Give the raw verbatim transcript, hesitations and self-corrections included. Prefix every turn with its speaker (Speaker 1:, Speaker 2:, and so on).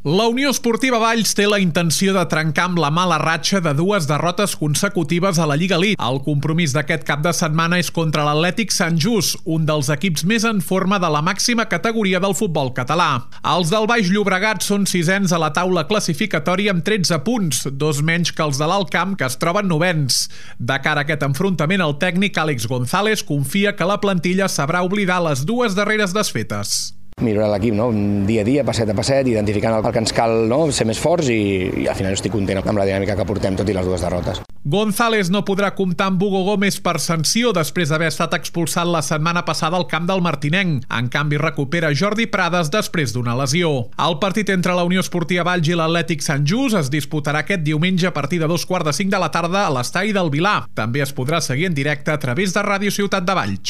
Speaker 1: La Unió Esportiva Valls té la intenció de trencar amb la mala ratxa de dues derrotes consecutives a la Lliga Elite. El compromís d'aquest cap de setmana és contra l'Atlètic Sant Just, un dels equips més en forma de la màxima categoria del futbol català. Els del Baix Llobregat són sisens a la taula classificatòria amb tretze punts, dos menys que els de l'Alt Camp, que es troben novens. De cara a aquest enfrontament, el tècnic Àlex González confia que la plantilla sabrà oblidar les dues darreres desfetes.
Speaker 2: Millorar l'equip, no? dia a dia, passet a passet, identificant el que ens cal, no? ser més forts i, i al final estic content amb la dinàmica que portem, tot i les dues derrotes.
Speaker 1: González no podrà comptar amb Hugo Gómez per sanció després d'haver estat expulsat la setmana passada al camp del Martinenc. En canvi, recupera Jordi Prades després d'una lesió. El partit entre la Unió Esportiva Valls i l'Atlètic Sant Just es disputarà aquest diumenge a partir de dos quarts de cinc de la tarda a l'estadi del Vilar. També es podrà seguir en directe a través de Ràdio Ciutat de Valls.